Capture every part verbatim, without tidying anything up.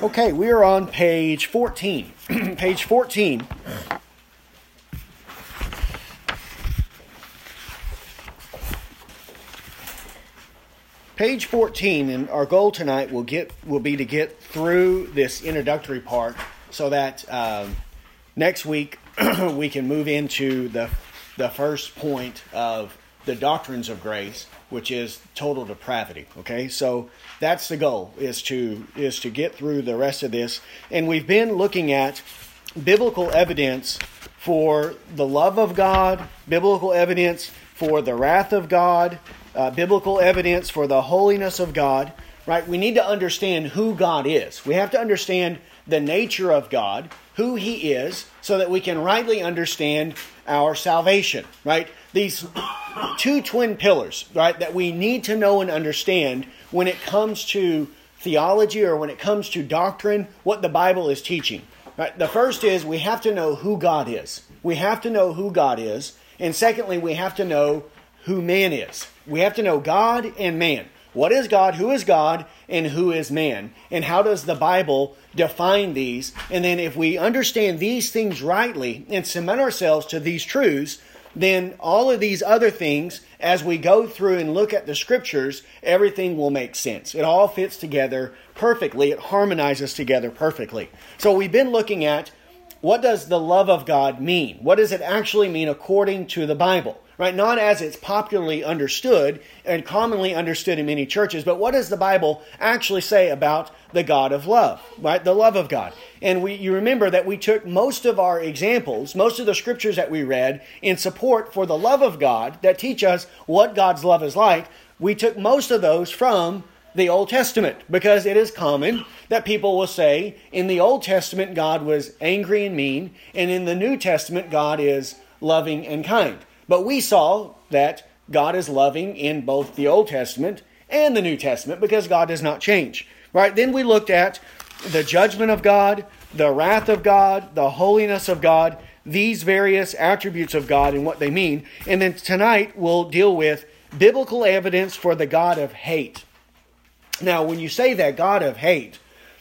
Okay, we are on page fourteen. Page fourteen. Page fourteen, and our goal tonight will get will be to get through this introductory part so that um, next week we can move into the the first point of the doctrines of grace, which is total depravity. Okay, so that's the goal, is to is to get through the rest of this. And we've been looking at biblical evidence for the love of God, biblical evidence for the wrath of God, uh, biblical evidence for the holiness of God. Right? We need to understand who God is. We have to understand the nature of God, who He is, so that we can rightly understand our salvation. Right? These two twin pillars, right, that we need to know and understand when it comes to theology or when it comes to doctrine, what the Bible is teaching. Right? The first is we have to know who God is. We have to know who God is. And secondly, we have to know who man is. We have to know God and man. What is God? Who is God? And who is man? And how does the Bible define these? And then if we understand these things rightly and submit ourselves to these truths, then all of these other things, as we go through and look at the Scriptures, everything will make sense. It all fits together perfectly. It harmonizes together perfectly. So we've been looking at, what does the love of God mean? What does it actually mean according to the Bible? Right? Not as it's popularly understood and commonly understood in many churches, but what does the Bible actually say about the God of love? Right? The love of God. And we, you remember that we took most of our examples, most of the scriptures that we read in support for the love of God that teach us what God's love is like. We took most of those from the Old Testament, because it is common that people will say in the Old Testament God was angry and mean, and in the New Testament God is loving and kind. But we saw that God is loving in both the Old Testament and the New Testament, because God does not change. Right? Then we looked at the judgment of God, the wrath of God, the holiness of God, these various attributes of God and what they mean. And then tonight we'll deal with biblical evidence for the God of hate. Now, when you say that God of hate,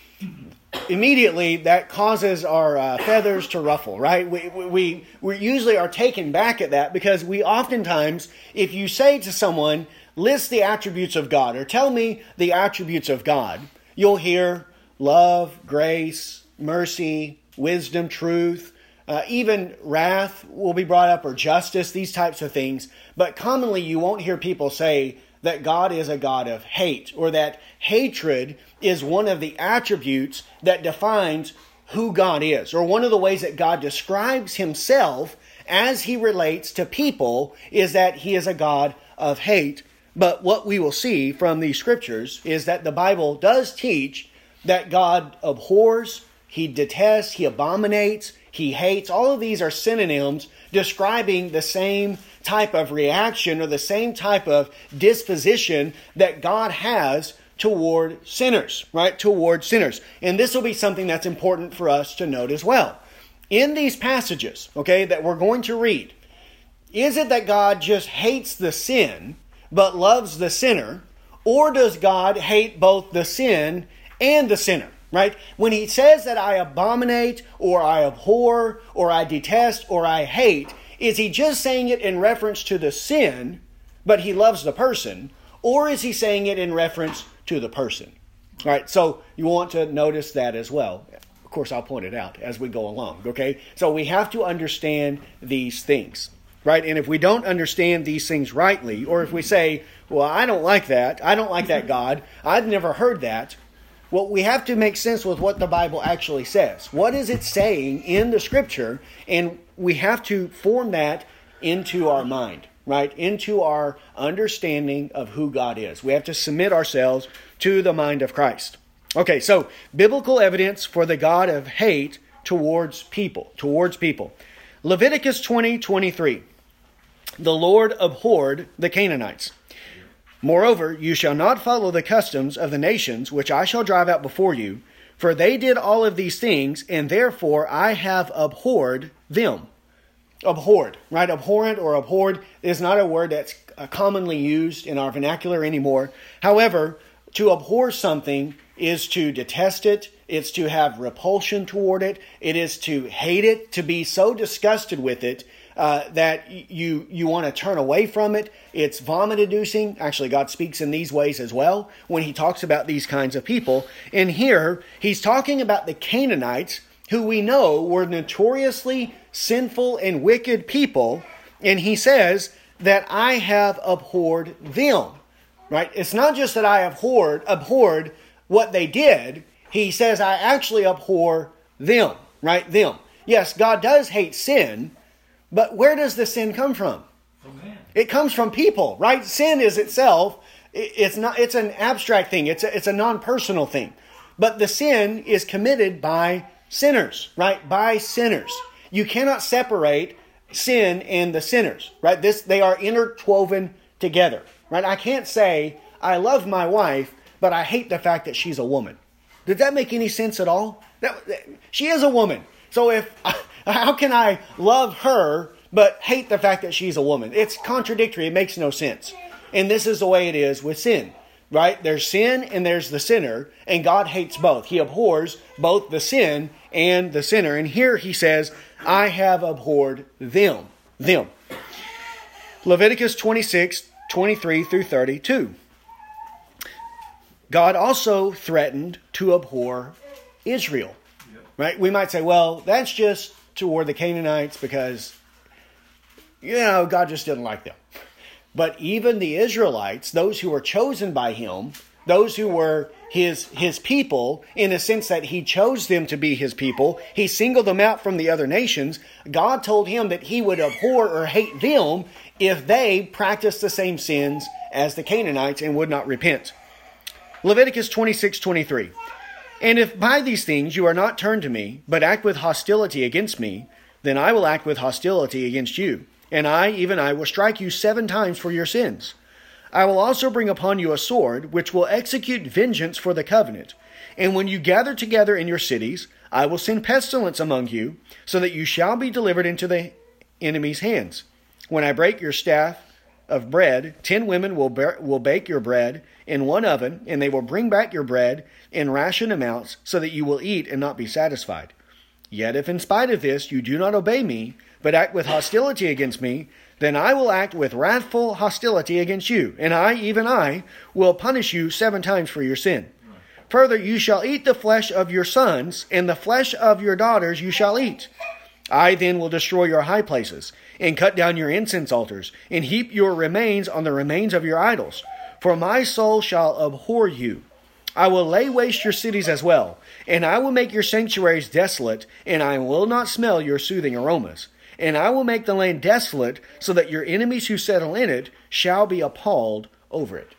immediately that causes our uh, feathers to ruffle, right? We, we, we usually are taken back at that, because we oftentimes, if you say to someone, list the attributes of God, or tell me the attributes of God, you'll hear love, grace, mercy, wisdom, truth, uh, even wrath will be brought up, or justice, these types of things. But commonly you won't hear people say that God is a God of hate, or that hatred is one of the attributes that defines who God is, or one of the ways that God describes Himself as He relates to people is that He is a God of hate. But what we will see from these scriptures is that the Bible does teach that God abhors, He detests, He abominates, He hates. All of these are synonyms describing the same type of reaction or the same type of disposition that God has toward sinners, right? Toward sinners. And this will be something that's important for us to note as well. In these passages, okay, that we're going to read, is it that God just hates the sin but loves the sinner, or does God hate both the sin and the sinner? Right? When He says that I abominate, or I abhor, or I detest, or I hate, is He just saying it in reference to the sin, but He loves the person? Or is He saying it in reference to the person? All right, so you want to notice that as well. Of course, I'll point it out as we go along, okay? So we have to understand these things, right? And if we don't understand these things rightly, or if we say, well, I don't like that, I don't like that God, I've never heard that, well, we have to make sense with what the Bible actually says. What is it saying in the Scripture? And we have to form that into our mind, right? Into our understanding of who God is. We have to submit ourselves to the mind of Christ. Okay, so biblical evidence for the God of hate towards people, towards people. Leviticus twenty twenty-three. The Lord abhorred the Canaanites. Moreover, you shall not follow the customs of the nations which I shall drive out before you, for they did all of these things, and therefore I have abhorred them. Abhorred, right? Abhorrent or abhorred is not a word that's commonly used in our vernacular anymore. However, to abhor something is to detest it. It's to have repulsion toward it. It is to hate it, to be so disgusted with it uh, that you you want to turn away from it. It's vomit-inducing. Actually, God speaks in these ways as well when he talks about these kinds of people. And here, he's talking about the Canaanites, who we know were notoriously sinful and wicked people. And he says that I have abhorred them. Right? It's not just that I abhorred, abhorred what they did. He says I actually abhor them. Right? Them. Yes, God does hate sin, but where does the sin come from? Amen. It comes from people, right? Sin is itself, it's not, it's an abstract thing. It's a, it's a non-personal thing. But the sin is committed by sinners, right? By sinners. You cannot separate sin and the sinners, right? This, they are interwoven together, right? I can't say I love my wife, but I hate the fact that she's a woman. Did that make any sense at all? That, that, she is a woman. So if, how can I love her but hate the fact that she's a woman? It's contradictory. It makes no sense. And this is the way it is with sin, right? There's sin and there's the sinner, and God hates both. He abhors both the sin and the sinner. And here he says, I have abhorred them. Them. Leviticus twenty-six, twenty-three through thirty-two. God also threatened to abhor Israel. Right? We might say, well, that's just toward the Canaanites because, you know, God just didn't like them. But even the Israelites, those who were chosen by him, those who were his, his people, in a sense that he chose them to be his people, he singled them out from the other nations. God told him that he would abhor or hate them if they practiced the same sins as the Canaanites and would not repent. Leviticus twenty-six, twenty-three. And if by these things you are not turned to me, but act with hostility against me, then I will act with hostility against you. And I, even I, will strike you seven times for your sins. I will also bring upon you a sword, which will execute vengeance for the covenant. And when you gather together in your cities, I will send pestilence among you, so that you shall be delivered into the enemy's hands. When I break your staff of bread, ten women will, bear, will bake your bread in one oven, and they will bring back your bread in ration amounts, so that you will eat and not be satisfied. Yet if in spite of this you do not obey me, but act with hostility against me, then I will act with wrathful hostility against you, and I, even I, will punish you seven times for your sin. Further, you shall eat the flesh of your sons, and the flesh of your daughters you shall eat. I then will destroy your high places, and cut down your incense altars, and heap your remains on the remains of your idols. For my soul shall abhor you. I will lay waste your cities as well, and I will make your sanctuaries desolate, and I will not smell your soothing aromas. And I will make the land desolate, so that your enemies who settle in it shall be appalled over it.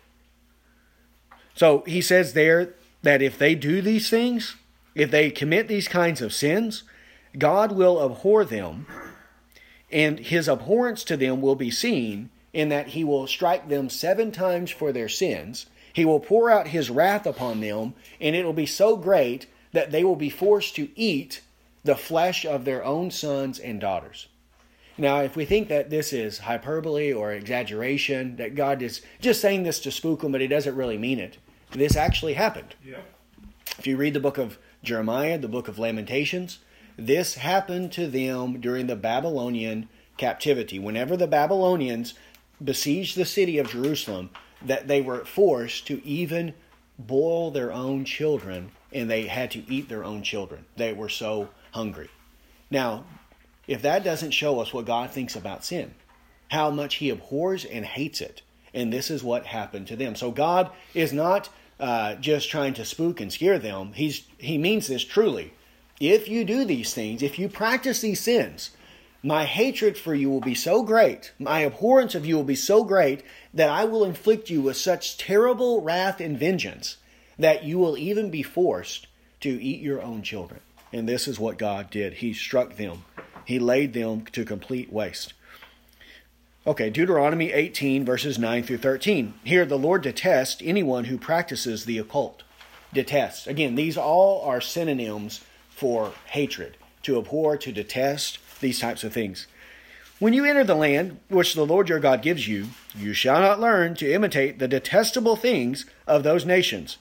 So he says there that if they do these things, if they commit these kinds of sins, God will abhor them, and his abhorrence to them will be seen in that he will strike them seven times for their sins. He will pour out his wrath upon them, and it will be so great that they will be forced to eat the flesh of their own sons and daughters. Now, if we think that this is hyperbole or exaggeration, that God is just saying this to spook them, but he doesn't really mean it, this actually happened. Yeah. If you read the book of Jeremiah, the book of Lamentations, this happened to them during the Babylonian captivity. Whenever the Babylonians besieged the city of Jerusalem, that they were forced to even boil their own children, and they had to eat their own children. They were so hungry. Now, if that doesn't show us what God thinks about sin, how much he abhors and hates it, and this is what happened to them. So God is not uh, just trying to spook and scare them. He's He means this truly. If you do these things, if you practice these sins, my hatred for you will be so great, my abhorrence of you will be so great, that I will inflict you with such terrible wrath and vengeance that you will even be forced to eat your own children. And this is what God did. He struck them. He laid them to complete waste. Okay, Deuteronomy eighteen, verses nine through thirteen. Here, the Lord detests anyone who practices the occult. Detests. Again, these all are synonyms for hatred. To abhor, to detest, these types of things. When you enter the land which the Lord your God gives you, you shall not learn to imitate the detestable things of those nations,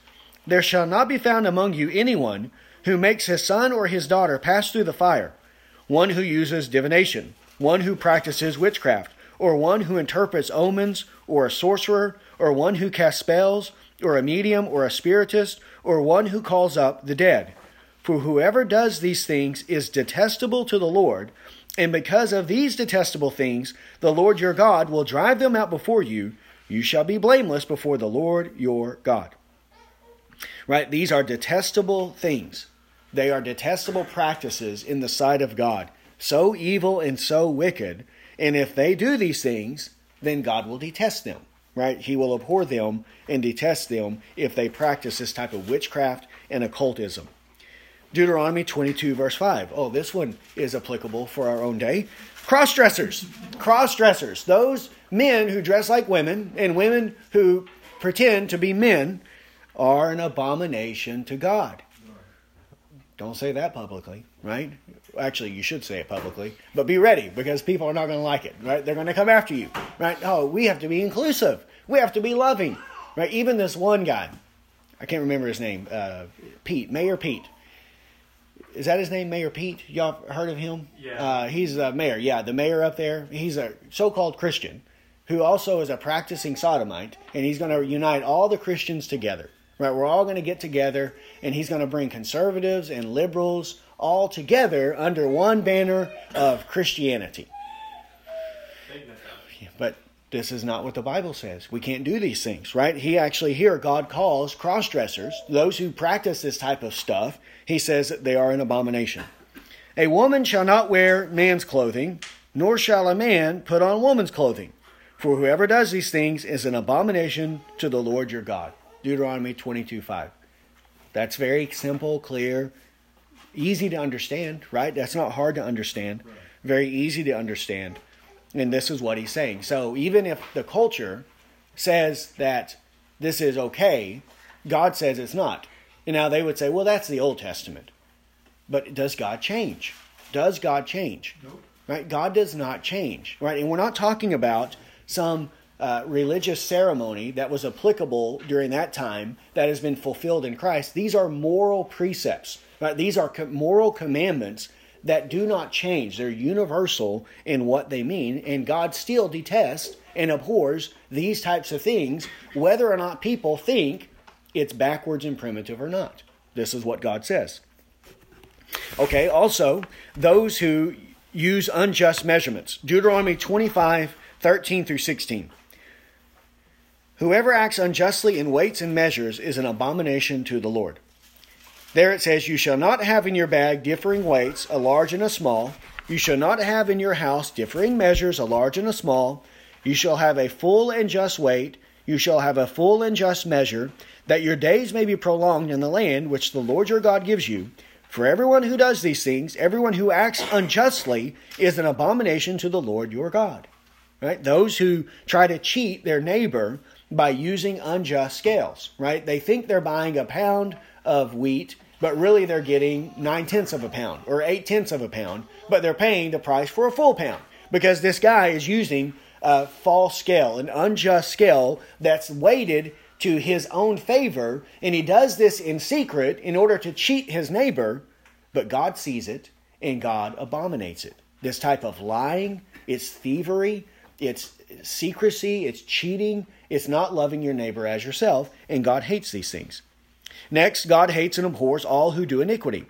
there shall not be found among you anyone who makes his son or his daughter pass through the fire, one who uses divination, one who practices witchcraft, or one who interprets omens, or a sorcerer, or one who casts spells, or a medium, or a spiritist, or one who calls up the dead. For whoever does these things is detestable to the Lord, and because of these detestable things, the Lord your God will drive them out before you. You shall be blameless before the Lord your God. Right? These are detestable things. They are detestable practices in the sight of God. So evil and so wicked. And if they do these things, then God will detest them. Right? He will abhor them and detest them if they practice this type of witchcraft and occultism. Deuteronomy twenty-two, verse five. Oh, this one is applicable for our own day. Cross-dressers. Cross-dressers. Those men who dress like women and women who pretend to be men are an abomination to God. Don't say that publicly, right? Actually, you should say it publicly. But be ready, because people are not going to like it, right? They're going to come after you, right? Oh, we have to be inclusive. We have to be loving, right? Even this one guy, I can't remember his name, uh, Pete, Mayor Pete. Is that his name, Mayor Pete? Y'all heard of him? Yeah. Uh, he's the mayor. Yeah, the mayor up there. He's a so-called Christian who also is a practicing sodomite, and he's going to unite all the Christians together. Right? We're all going to get together, and he's going to bring conservatives and liberals all together under one banner of Christianity. But this is not what the Bible says. We can't do these things, right? He actually here, God calls cross-dressers, those who practice this type of stuff, he says that they are an abomination. A woman shall not wear man's clothing, nor shall a man put on woman's clothing. For whoever does these things is an abomination to the Lord your God. Deuteronomy twenty-two, five. That's very simple, clear, easy to understand, right? That's not hard to understand. Right. Very easy to understand. And this is what he's saying. So even if the culture says that this is okay, God says it's not. And now they would say, well, that's the Old Testament. But does God change? Does God change? Nope. Right? God does not change. Right? And we're not talking about some uh, religious ceremony that was applicable during that time that has been fulfilled in Christ. These are moral precepts. Right? These are co- moral commandments that do not change. They're universal in what they mean. And God still detests and abhors these types of things, whether or not people think it's backwards and primitive or not. This is what God says. Okay, also, those who use unjust measurements. Deuteronomy twenty-five, thirteen through sixteen. Whoever acts unjustly in weights and measures is an abomination to the Lord. There it says, you shall not have in your bag differing weights, a large and a small. You shall not have in your house differing measures, a large and a small. You shall have a full and just weight. You shall have a full and just measure, that your days may be prolonged in the land which the Lord your God gives you. For everyone who does these things, everyone who acts unjustly, is an abomination to the Lord your God. Right? Those who try to cheat their neighbor by using unjust scales. Right? They think they're buying a pound of wheat, but really they're getting nine-tenths of a pound or eight-tenths of a pound, but they're paying the price for a full pound because this guy is using a false scale, an unjust scale that's weighted to his own favor, and he does this in secret in order to cheat his neighbor, but God sees it and God abominates it. This type of lying, it's thievery, it's secrecy, it's cheating, it's not loving your neighbor as yourself, and God hates these things. Next, God hates and abhors all who do iniquity.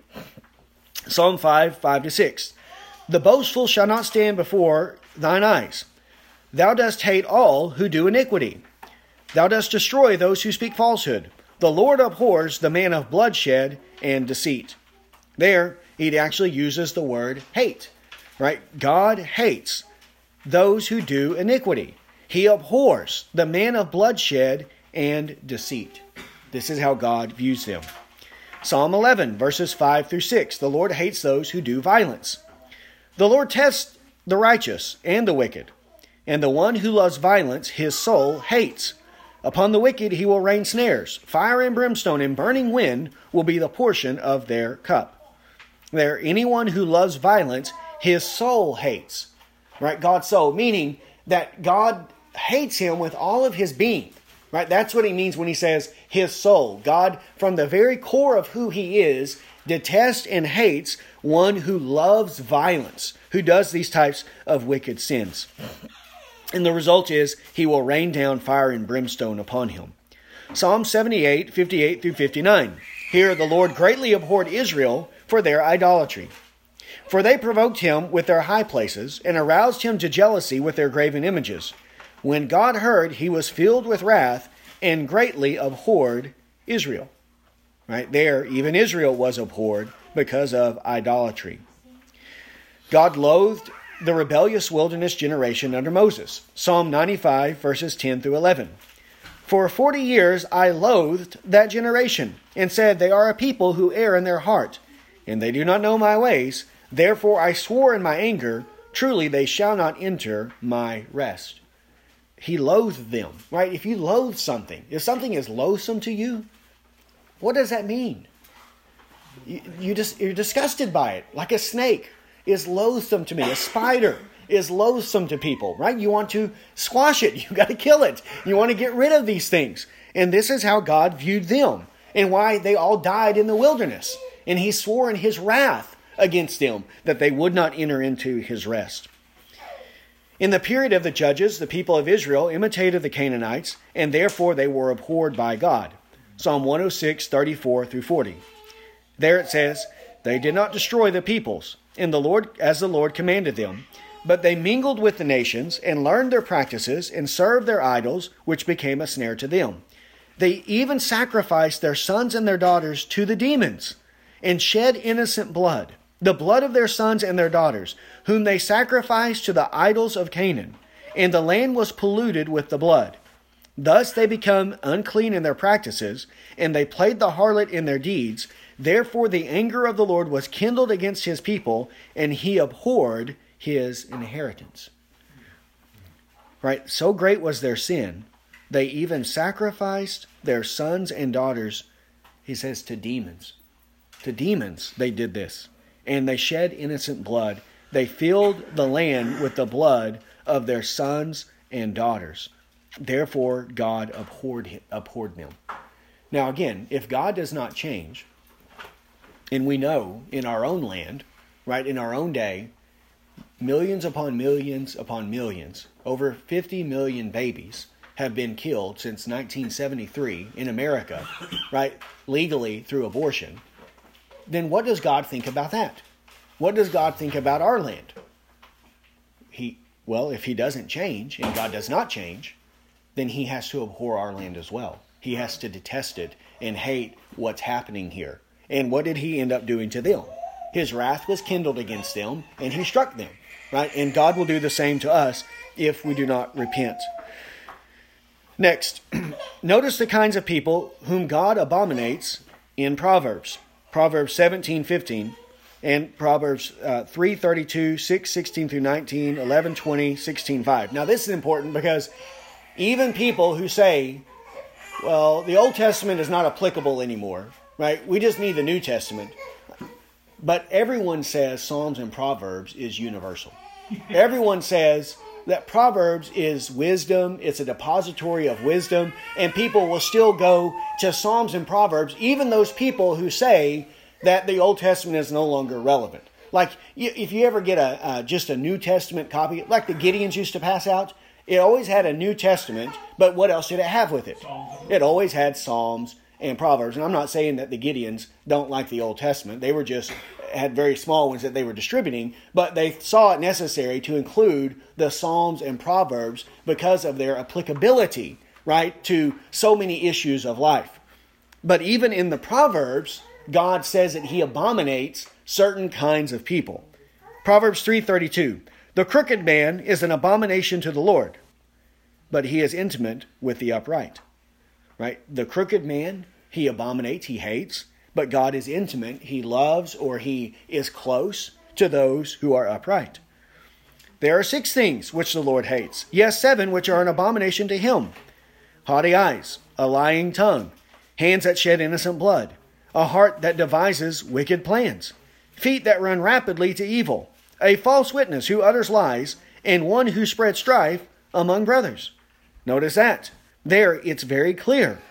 Psalm five, five to six. The boastful shall not stand before thine eyes. Thou dost hate all who do iniquity. Thou dost destroy those who speak falsehood. The Lord abhors the man of bloodshed and deceit. There, he actually uses the word hate. Right? God hates those who do iniquity. He abhors the man of bloodshed and deceit. This is how God views them. Psalm eleven, verses five through six. The Lord hates those who do violence. The Lord tests the righteous and the wicked, and the one who loves violence his soul hates. Upon the wicked he will rain snares. Fire and brimstone and burning wind will be the portion of their cup. There, anyone who loves violence, his soul hates. Right? God's soul, meaning that God hates him with all of his being. Right? That's what he means when he says his soul. God, from the very core of who he is, detests and hates one who loves violence, who does these types of wicked sins. And the result is he will rain down fire and brimstone upon him. Psalm seventy-eight, fifty-eight through fifty-nine. Here the Lord greatly abhorred Israel for their idolatry. For they provoked him with their high places, and aroused him to jealousy with their graven images. When God heard, he was filled with wrath, and greatly abhorred Israel. Right there, even Israel was abhorred because of idolatry. God loathed the rebellious wilderness generation under Moses. Psalm ninety-five, verses ten through eleven. For forty years I loathed that generation, and said, they are a people who err in their heart, and they do not know my ways. Therefore I swore in my anger, truly they shall not enter my rest. He loathed them, right? If you loathe something, if something is loathsome to you, what does that mean? You, you just, you're disgusted by it, like a snake is loathsome to me. A spider is loathsome to people, right? You want to squash it. You got to kill it. You want to get rid of these things. And this is how God viewed them and why they all died in the wilderness. And he swore in his wrath against them that they would not enter into his rest. In the period of the judges, the people of Israel imitated the Canaanites, and therefore they were abhorred by God. Psalm one oh six, thirty-four through forty. There it says, they did not destroy the peoples, and the Lord as the Lord commanded them, but they mingled with the nations, and learned their practices, and served their idols, which became a snare to them. They even sacrificed their sons and their daughters to the demons, and shed innocent blood, the blood of their sons and their daughters, whom they sacrificed to the idols of Canaan, and the land was polluted with the blood. Thus they become unclean in their practices, and they played the harlot in their deeds. Therefore the anger of the Lord was kindled against his people, and he abhorred his inheritance. Right? So great was their sin, they even sacrificed their sons and daughters, he says, to demons. To demons they did this. And they shed innocent blood. They filled the land with the blood of their sons and daughters. Therefore, God abhorred, abhorred them. Now again, if God does not change, and we know in our own land, right, in our own day, millions upon millions upon millions, over fifty million babies have been killed since nineteen seventy-three in America, right, legally through abortion, then what does God think about that? What does God think about our land? He, well, if he doesn't change, and God does not change, then he has to abhor our land as well. He has to detest it and hate what's happening here. And what did he end up doing to them? His wrath was kindled against them, and he struck them, right? And God will do the same to us if we do not repent. Next, notice the kinds of people whom God abominates in Proverbs. Proverbs seventeen fifteen and Proverbs uh, three thirty-two, six sixteen through nineteen, eleven twenty, sixteen five. Now this is important because even people who say, well, the Old Testament is not applicable anymore, right? We just need the New Testament. But everyone says Psalms and Proverbs is universal. Everyone says that Proverbs is wisdom, it's a depository of wisdom, and people will still go to Psalms and Proverbs, even those people who say that the Old Testament is no longer relevant. Like, if you ever get a uh, just a New Testament copy, like the Gideons used to pass out, it always had a New Testament, but what else did it have with it? It always had Psalms and Proverbs. And I'm not saying that the Gideons don't like the Old Testament. They were just had very small ones that they were distributing, but they saw it necessary to include the Psalms and Proverbs because of their applicability, right, to so many issues of life. But even in the Proverbs, God says that he abominates certain kinds of people. Proverbs three thirty-two, the crooked man is an abomination to the Lord, but he is intimate with the upright. Right? The crooked man, he abominates, he hates, but God is intimate. He loves or he is close to those who are upright. There are six things which the Lord hates. Yes, seven which are an abomination to him. Haughty eyes, a lying tongue, hands that shed innocent blood, a heart that devises wicked plans, feet that run rapidly to evil, a false witness who utters lies, and one who spreads strife among brothers. Notice that. There it's very clear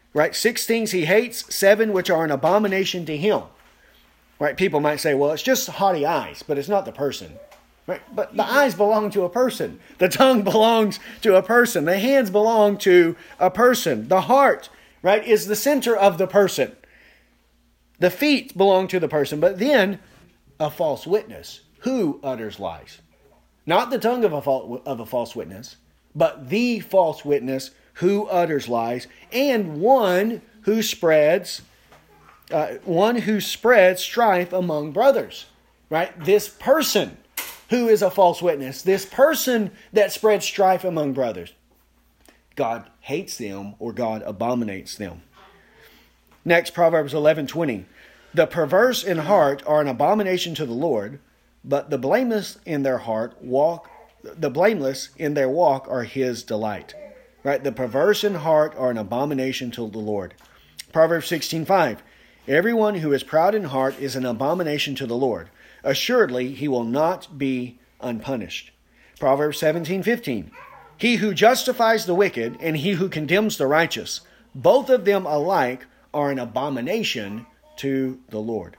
Right? Six things he hates, seven which are an abomination to him. Right? People might say, well, it's just haughty eyes, but it's not the person. Right? But the eyes belong to a person. The tongue belongs to a person. The hands belong to a person. The heart, right, is the center of the person. The feet belong to the person. But then a false witness. Who utters lies? Not the tongue of a, fal- of a false witness, but the false witness who utters lies, and one who spreads, uh, one who spreads strife among brothers. Right? This person who is a false witness, this person that spreads strife among brothers, God hates them, or God abominates them. Next, Proverbs eleven twenty. The perverse in heart are an abomination to the Lord, but the blameless in their heart walk, the blameless in their walk are his delight. Right? The perverse in heart are an abomination to the Lord. Proverbs sixteen five. Everyone who is proud in heart is an abomination to the Lord. Assuredly, he will not be unpunished. Proverbs seventeen fifteen. He who justifies the wicked and he who condemns the righteous, both of them alike are an abomination to the Lord.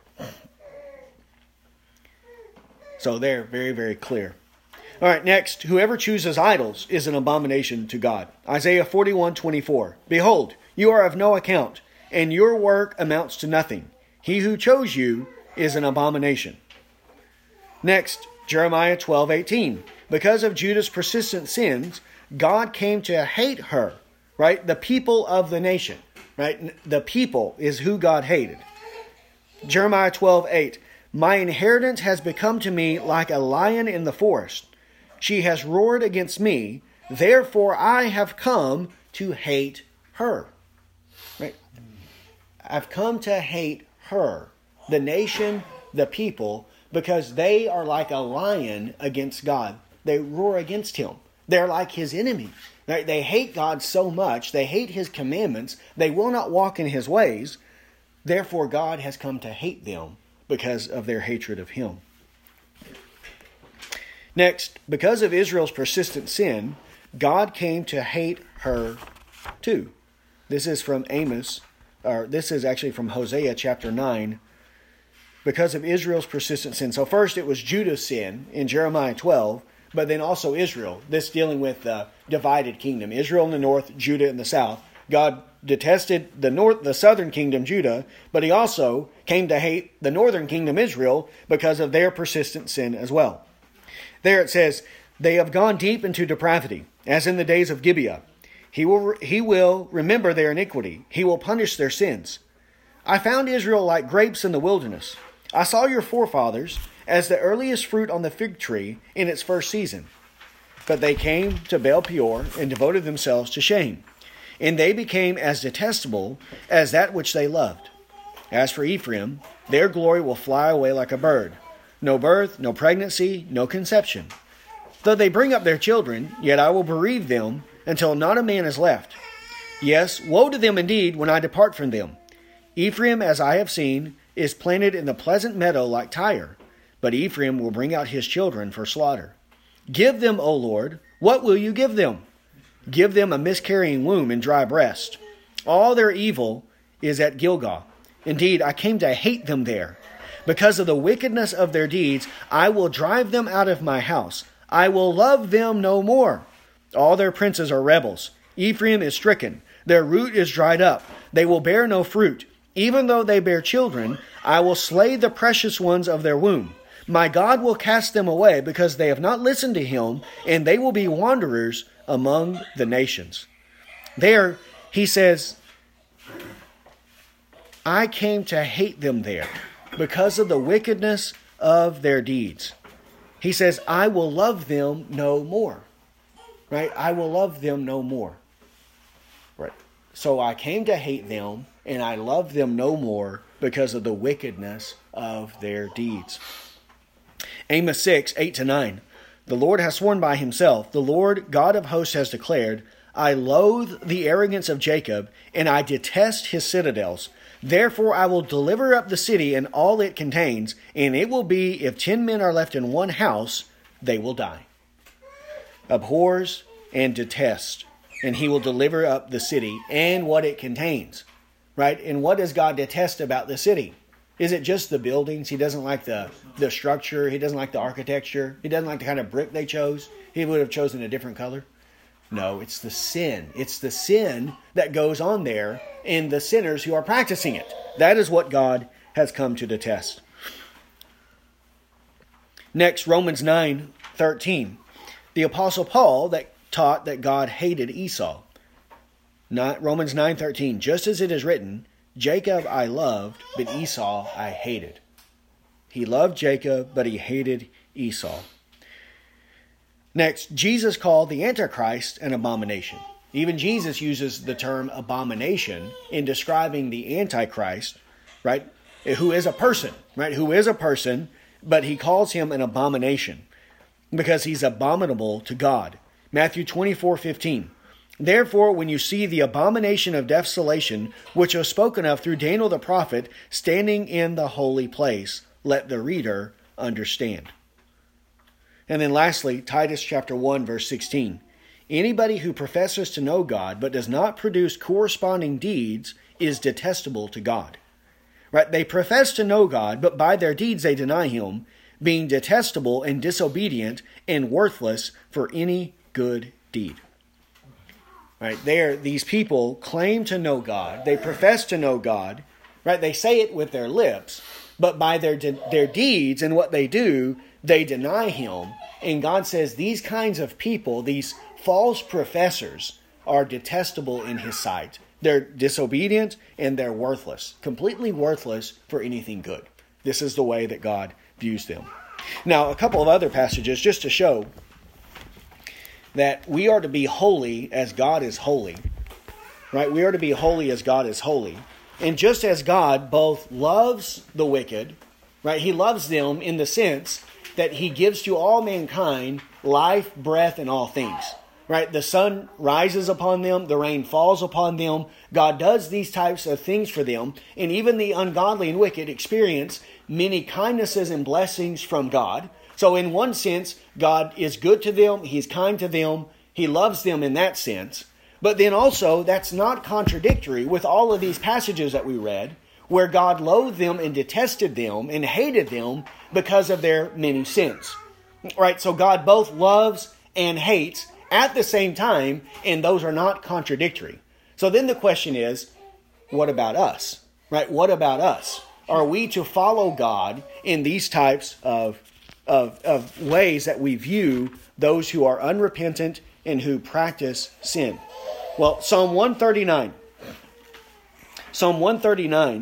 So they're very, very clear. All right, next, whoever chooses idols is an abomination to God. Isaiah forty-one twenty-four. Behold, you are of no account, and your work amounts to nothing. He who chose you is an abomination. Next, Jeremiah twelve eighteen. Because of Judah's persistent sins, God came to hate her, right? The people of the nation, right? The people is who God hated. Jeremiah twelve eight. My inheritance has become to me like a lion in the forest. She has roared against me, therefore I have come to hate her. Right? I've come to hate her, the nation, the people, because they are like a lion against God. They roar against him. They're like his enemy. They, they hate God so much. They hate his commandments. They will not walk in his ways. Therefore, God has come to hate them because of their hatred of him. Next, because of Israel's persistent sin, God came to hate her too. This is from Amos, or this is actually from Hosea chapter nine. Because of Israel's persistent sin. So first it was Judah's sin in Jeremiah twelve, but then also Israel. This dealing with the divided kingdom. Israel in the north, Judah in the south. God detested the north, the southern kingdom, Judah, but he also came to hate the northern kingdom, Israel, because of their persistent sin as well. There it says, they have gone deep into depravity, as in the days of Gibeah. He will, he will remember their iniquity. He will punish their sins. I found Israel like grapes in the wilderness. I saw your forefathers as the earliest fruit on the fig tree in its first season. But they came to Baal Peor and devoted themselves to shame. And they became as detestable as that which they loved. As for Ephraim, their glory will fly away like a bird. No birth, no pregnancy, no conception. Though they bring up their children, yet I will bereave them until not a man is left. Yes, woe to them indeed when I depart from them. Ephraim, as I have seen, is planted in the pleasant meadow like Tyre, but Ephraim will bring out his children for slaughter. Give them, O Lord, what will you give them? Give them a miscarrying womb and dry breast. All their evil is at Gilgal. Indeed, I came to hate them there. Because of the wickedness of their deeds, I will drive them out of my house. I will love them no more. All their princes are rebels. Ephraim is stricken. Their root is dried up. They will bear no fruit. Even though they bear children, I will slay the precious ones of their womb. My God will cast them away because they have not listened to him, and they will be wanderers among the nations. There, he says, I came to hate them there because of the wickedness of their deeds. He says, I will love them no more. Right? I will love them no more. Right? So I came to hate them, and I love them no more because of the wickedness of their deeds. Amos six, eight to nine. The Lord has sworn by himself, the Lord God of hosts has declared, I loathe the arrogance of Jacob, and I detest his citadels. Therefore I will deliver up the city and all it contains, and it will be, if ten men are left in one house, they will die. Abhors and detest and he will deliver up the city and what it contains. Right? And what does God detest about the city? Is it just the buildings? He doesn't like the, the structure. He doesn't like the architecture. He doesn't like the kind of brick they chose. He would have chosen a different color. No, it's the sin. It's the sin that goes on there and the sinners who are practicing it. That is what God has come to detest. Next, Romans nine thirteen. The Apostle Paul that taught that God hated Esau. Not Romans nine thirteen. Just as it is written, Jacob I loved, but Esau I hated. He loved Jacob, but he hated Esau. Next, Jesus called the Antichrist an abomination. Even Jesus uses the term abomination in describing the Antichrist, right? Who is a person, right? Who is a person, but he calls him an abomination because he's abominable to God. Matthew twenty-four fifteen. Therefore, when you see the abomination of desolation, which was spoken of through Daniel the prophet, standing in the holy place, let the reader understand. And then lastly, Titus chapter one, verse sixteen. Anybody who professes to know God, but does not produce corresponding deeds, is detestable to God. Right? They profess to know God, but by their deeds they deny him, being detestable and disobedient and worthless for any good deed. Right? There, these people claim to know God. They profess to know God. Right? They say it with their lips, but by their de- their deeds and what they do, they deny him. And God says these kinds of people, these false professors, are detestable in his sight. They're disobedient and they're worthless, completely worthless for anything good. This is the way that God views them. Now, a couple of other passages just to show that we are to be holy as God is holy. Right? We are to be holy as God is holy. And just as God both loves the wicked, right? He loves them in the sense that he gives to all mankind life, breath, and all things. Right? The sun rises upon them, the rain falls upon them. God does these types of things for them. And even the ungodly and wicked experience many kindnesses and blessings from God. So in one sense, God is good to them. He's kind to them. He loves them in that sense. But then also, that's not contradictory with all of these passages that we read, where God loathed them and detested them and hated them because of their many sins. Right? So God both loves and hates at the same time, and those are not contradictory. So then the question is, what about us? Right? What about us? Are we to follow God in these types of, of, of ways that we view those who are unrepentant and who practice sin? Well, Psalm one thirty-nine. Psalm one thirty-nine.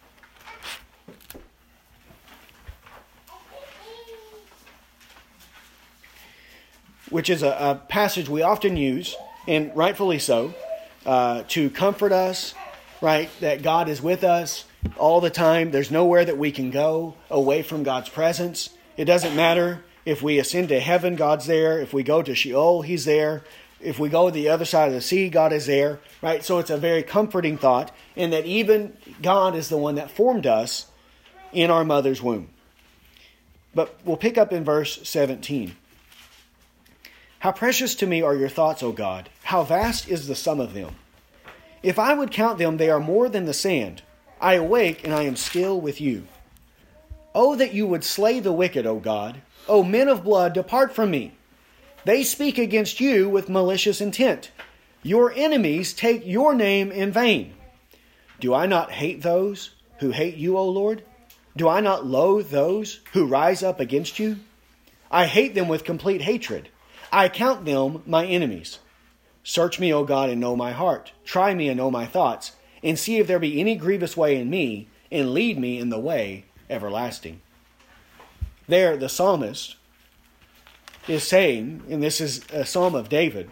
Which is a, a passage we often use, and rightfully so, uh, to comfort us, right? That God is with us all the time. There's nowhere that we can go away from God's presence. It doesn't matter if we ascend to heaven, God's there. If we go to Sheol, He's there. If we go to the other side of the sea, God is there, right? So it's a very comforting thought, in that even God is the one that formed us in our mother's womb. But we'll pick up in verse seventeen. How precious to me are your thoughts, O God! How vast is the sum of them! If I would count them, they are more than the sand. I awake, and I am still with you. Oh, that you would slay the wicked, O God! O men of blood, depart from me! They speak against you with malicious intent. Your enemies take your name in vain. Do I not hate those who hate you, O Lord? Do I not loathe those who rise up against you? I hate them with complete hatred. I count them my enemies. Search me, O God, and know my heart. Try me and know my thoughts, and see if there be any grievous way in me, and lead me in the way everlasting. There, the psalmist is saying, and this is a psalm of David,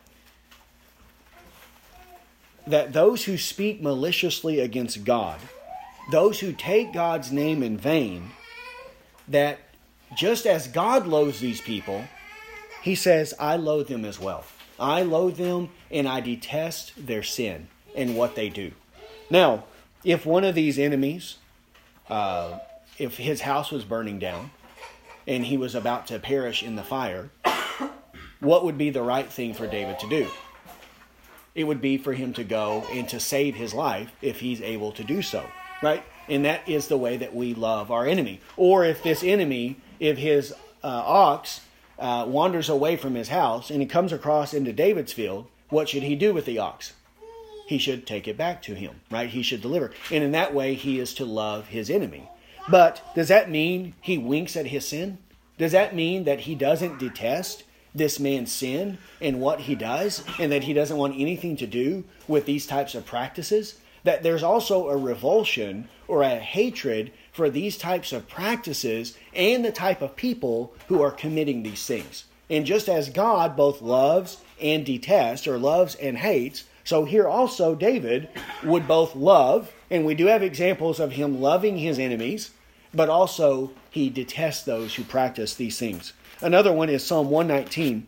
that those who speak maliciously against God, those who take God's name in vain, that just as God loathes these people, He says, I loathe them as well. I loathe them and I detest their sin and what they do. Now, if one of these enemies, uh, if his house was burning down and he was about to perish in the fire, what would be the right thing for David to do? it would be for him to go and to save his life if he's able to do so, right? And that is the way that we love our enemy. Or if this enemy, if his uh, ox uh, wanders away from his house and he comes across into David's field, what should he do with the ox? He should take it back to him, right? He should deliver. And in that way, he is to love his enemy. But does that mean he winks at his sin? Does that mean that he doesn't detest this man's sin and what he does, and that he doesn't want anything to do with these types of practices? That there's also a revulsion or a hatred for these types of practices and the type of people who are committing these things. And just as God both loves and detests, or loves and hates, so here also David would both love, and we do have examples of him loving his enemies, but also he detests those who practice these things. Another one is Psalm one nineteen.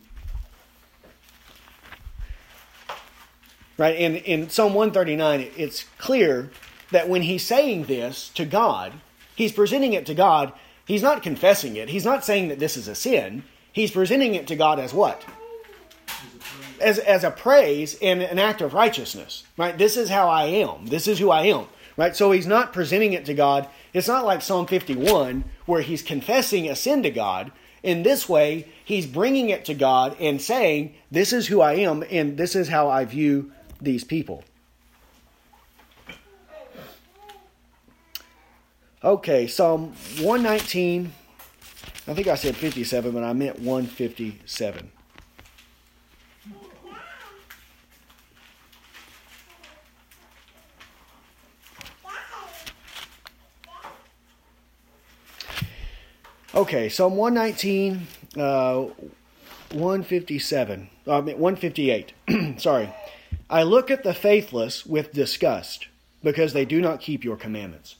Right? In, in Psalm one thirty-nine, it's clear that when he's saying this to God, he's presenting it to God. He's not confessing it. He's not saying that this is a sin. He's presenting it to God as what? As, as a praise and an act of righteousness. Right? This is how I am. This is who I am. Right? So he's not presenting it to God. It's not like Psalm fifty-one where he's confessing a sin to God. In this way, he's bringing it to God and saying, this is who I am and this is how I view these people. Okay, Psalm one nineteen. I think I said fifty-seven, but I meant one fifty-seven. Okay, Psalm one nineteen, uh, one fifty-seven, I mean one fifty-eight. Sorry. I look at the faithless with disgust because they do not keep your commandments.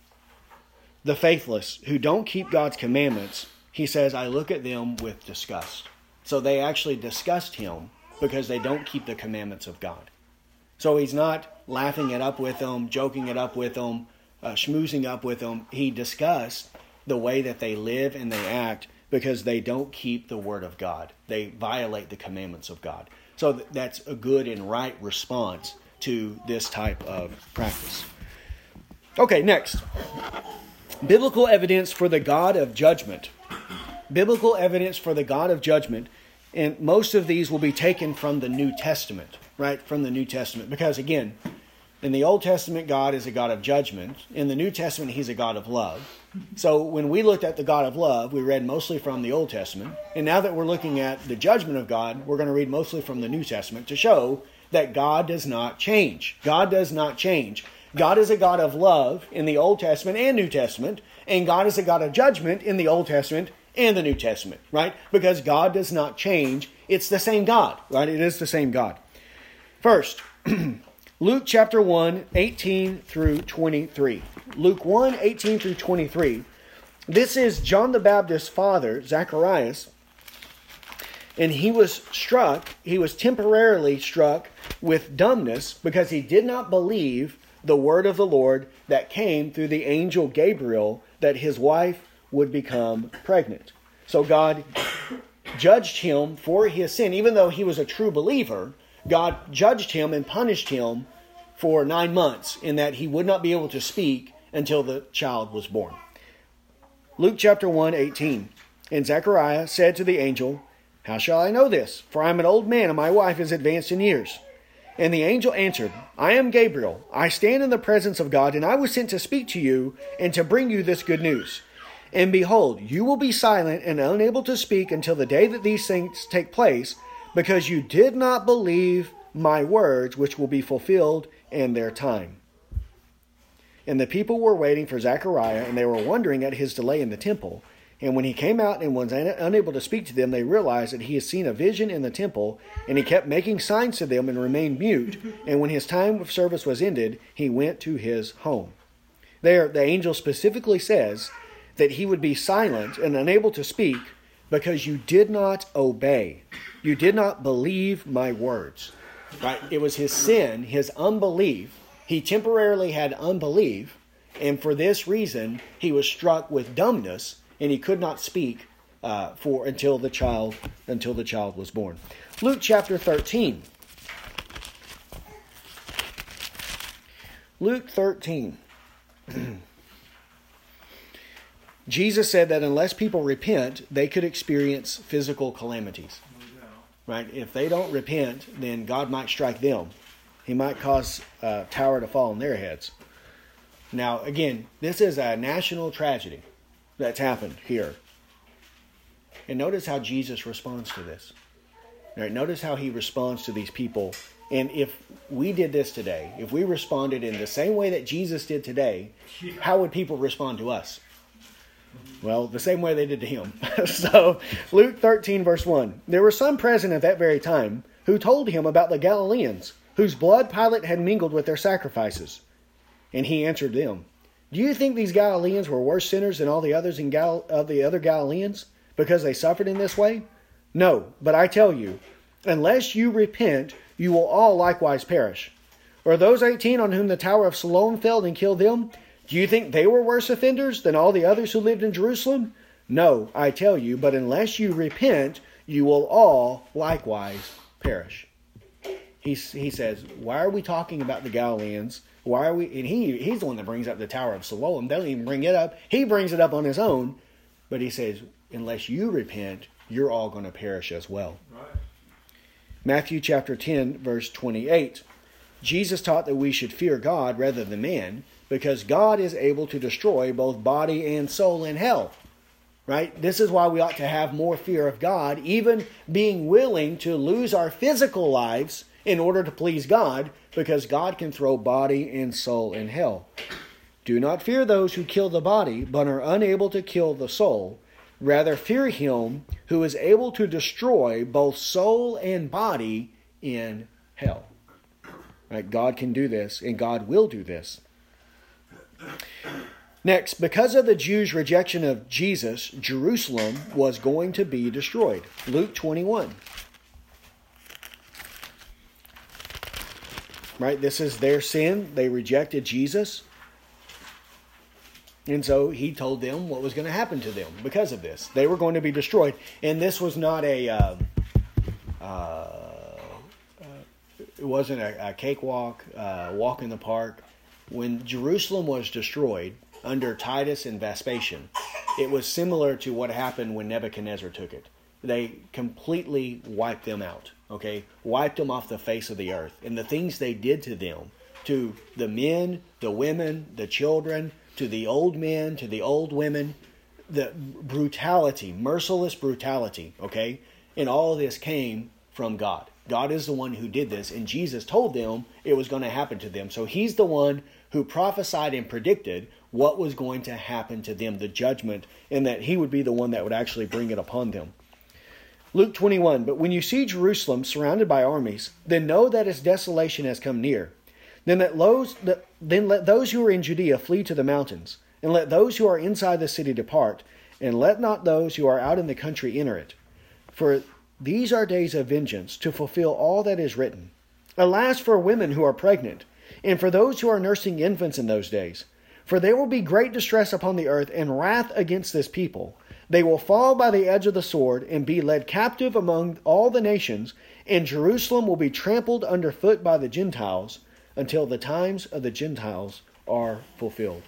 The faithless who don't keep God's commandments, he says, I look at them with disgust. So they actually disgust him because they don't keep the commandments of God. So he's not laughing it up with them, joking it up with them, uh, schmoozing up with them. He disgusts the way that they live and they act because they don't keep the word of God. They violate the commandments of God. So that's a good and right response to this type of practice. Okay, next. Biblical evidence for the God of judgment. Biblical evidence for the God of judgment. And most of these will be taken from the New Testament, right? From the New Testament. Because again, in the Old Testament, God is a God of judgment. In the New Testament, he's a God of love. So when we looked at the God of love, we read mostly from the Old Testament. And now that we're looking at the judgment of God, we're going to read mostly from the New Testament to show that God does not change. God does not change. God is a God of love in the Old Testament and New Testament. And God is a God of judgment in the Old Testament and the New Testament, right? Because God does not change. It's the same God, right? It is the same God. First, Luke chapter one, eighteen through twenty-three. Luke one, eighteen through twenty-three. This is John the Baptist's father, Zacharias. And he was struck, he was temporarily struck with dumbness because he did not believe the word of the Lord that came through the angel Gabriel that his wife would become pregnant. So God judged him for his sin. Even though he was a true believer, God judged him and punished him for nine months in that he would not be able to speak until the child was born. Luke chapter one, eighteen. And Zechariah said to the angel, how shall I know this? For I am an old man and my wife is advanced in years. And the angel answered, I am Gabriel. I stand in the presence of God, and I was sent to speak to you and to bring you this good news. And behold, you will be silent and unable to speak until the day that these things take place, because you did not believe my words, which will be fulfilled in their time. And the people were waiting for Zechariah, and they were wondering at his delay in the temple. And when he came out and was unable to speak to them, they realized that he had seen a vision in the temple, and he kept making signs to them and remained mute. And when his time of service was ended, he went to his home. There, the angel specifically says that he would be silent and unable to speak because you did not obey. You did not believe my words. Right? It was his sin, his unbelief. He temporarily had unbelief, and for this reason, he was struck with dumbness, and he could not speak uh, for until the child until the child was born. Luke chapter thirteen. Luke thirteen. Jesus said that unless people repent, they could experience physical calamities. Right? If they don't repent, then God might strike them. He might cause a tower to fall on their heads. Now, again, this is a national tragedy that's happened here. And notice how Jesus responds to this. All right, notice how he responds to these people. And if we did this today, if we responded in the same way that Jesus did today, how would people respond to us? Well, the same way they did to him. So, Luke thirteen, verse one. There were some present at that very time who told him about the Galileans, whose blood Pilate had mingled with their sacrifices. And he answered them, do you think these Galileans were worse sinners than all the others in Gal- of the other Galileans, because they suffered in this way? No, but I tell you, unless you repent, you will all likewise perish. Or those eighteen on whom the tower of Siloam fell and killed them, do you think they were worse offenders than all the others who lived in Jerusalem? No, I tell you, but unless you repent, you will all likewise perish. He, he says, why are we talking about the Galileans? Why are we? And he he's the one that brings up the Tower of Siloam. They don't even bring it up. He brings it up on his own. But he says, unless you repent, you're all going to perish as well. Right. Matthew chapter ten, verse twenty-eight. Jesus taught that we should fear God rather than man, because God is able to destroy both body and soul in hell. Right? This is why we ought to have more fear of God, even being willing to lose our physical lives in order to please God, because God can throw body and soul in hell. Do not fear those who kill the body, but are unable to kill the soul. Rather fear him who is able to destroy both soul and body in hell. Right? God can do this, and God will do this. Next, because of the Jews' rejection of Jesus, Jerusalem was going to be destroyed. Luke twenty-one. Right? This is their sin. They rejected Jesus. And so he told them what was going to happen to them because of this. They were going to be destroyed. And this was not a, uh, uh, uh, it wasn't a, a cakewalk, uh, walk in the park. When Jerusalem was destroyed under Titus and Vespasian, it was similar to what happened when Nebuchadnezzar took it. They completely wiped them out, okay? Wiped them off the face of the earth. And the things they did to them, to the men, the women, the children, to the old men, to the old women, the brutality, merciless brutality, okay? And all of this came from God. God is the one who did this, and Jesus told them it was going to happen to them. So he's the one who prophesied and predicted what was going to happen to them, the judgment, and that he would be the one that would actually bring it upon them. Luke twenty-one, but when you see Jerusalem surrounded by armies, then know that its desolation has come near. Then let those, then let those who are in Judea flee to the mountains, and let those who are inside the city depart, and let not those who are out in the country enter it. For these are days of vengeance, to fulfill all that is written. Alas for women who are pregnant, and for those who are nursing infants in those days. For there will be great distress upon the earth, and wrath against this people. They will fall by the edge of the sword, and be led captive among all the nations, and Jerusalem will be trampled underfoot by the Gentiles, until the times of the Gentiles are fulfilled.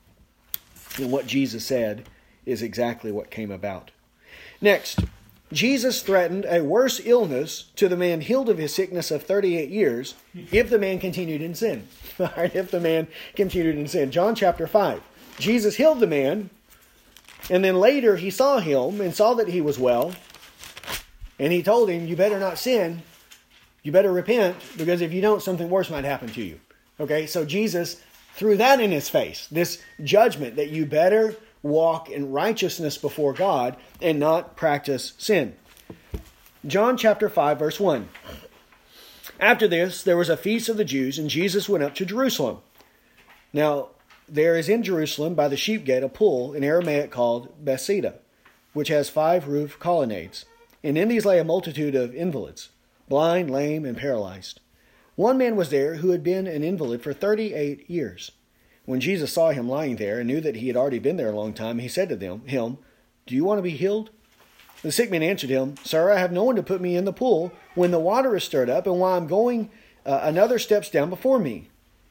And what Jesus said is exactly what came about. Next, Jesus threatened a worse illness to the man healed of his sickness of thirty-eight years if the man continued in sin. If the man continued in sin. John chapter five. Jesus healed the man, and then later he saw him and saw that he was well, and he told him, you better not sin. You better repent, because if you don't, something worse might happen to you. Okay, so Jesus threw that in his face, this judgment that you better walk in righteousness before God and not practice sin. John chapter five, verse one. After this, there was a feast of the Jews, and Jesus went up to Jerusalem. Now, there is in Jerusalem by the sheep gate a pool in Aramaic called Bethesda, which has five roof colonnades. And in these lay a multitude of invalids, blind, lame, and paralyzed. One man was there who had been an invalid for thirty-eight years. When Jesus saw him lying there and knew that he had already been there a long time, he said to them, him, do you want to be healed? The sick man answered him, Sir, I have no one to put me in the pool when the water is stirred up, and while I'm going, uh, another steps down before me.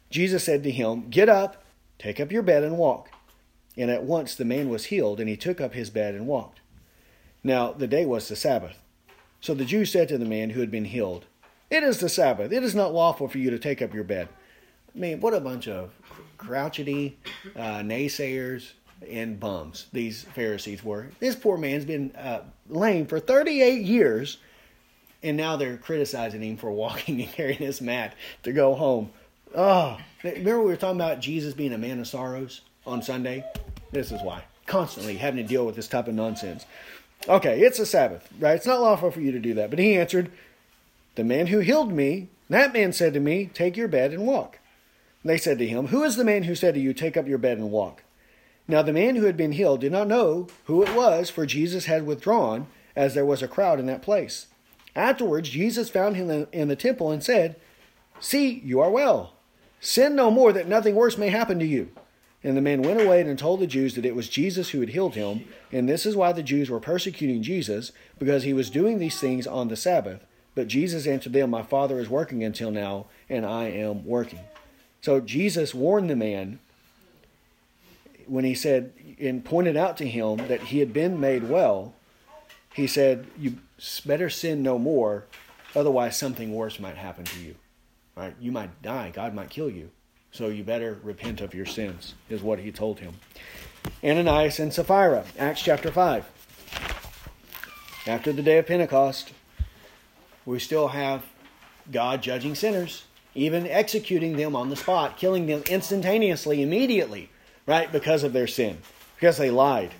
Jesus said to him, "Get up, take up your bed and walk." And at once the man was healed, and he took up his bed and walked. Now the day was the Sabbath. So the Jews said to the man who had been healed, "It is the Sabbath. It is not lawful for you to take up your bed." I mean, what a bunch of crotchety uh, naysayers and bums these Pharisees were. This poor man's been uh, lame for thirty-eight years, and now they're criticizing him for walking and carrying his mat to go home. Oh, remember we were talking about Jesus being a man of sorrows on Sunday? This is why. Constantly having to deal with this type of nonsense. Okay, it's a Sabbath, right? It's not lawful for you to do that. But he answered, "The man who healed me, that man said to me, 'Take your bed and walk.' They said to him, 'Who is the man who said to you, take up your bed and walk?' Now the man who had been healed did not know who it was, for Jesus had withdrawn, as there was a crowd in that place. Afterwards, Jesus found him in the temple and said, 'See, you are well. Sin no more, that nothing worse may happen to you.' And the man went away and told the Jews that it was Jesus who had healed him. And this is why the Jews were persecuting Jesus, because he was doing these things on the Sabbath. But Jesus answered them, 'My Father is working until now, and I am working.'" So Jesus warned the man when he said and pointed out to him that he had been made well. He said, "You better sin no more, otherwise something worse might happen to you. Right? You might die. God might kill you. So you better repent of your sins," is what he told him. Ananias and Sapphira, Acts chapter five. After the day of Pentecost, we still have God judging sinners, even executing them on the spot, killing them instantaneously, immediately, right, because of their sin, because they lied.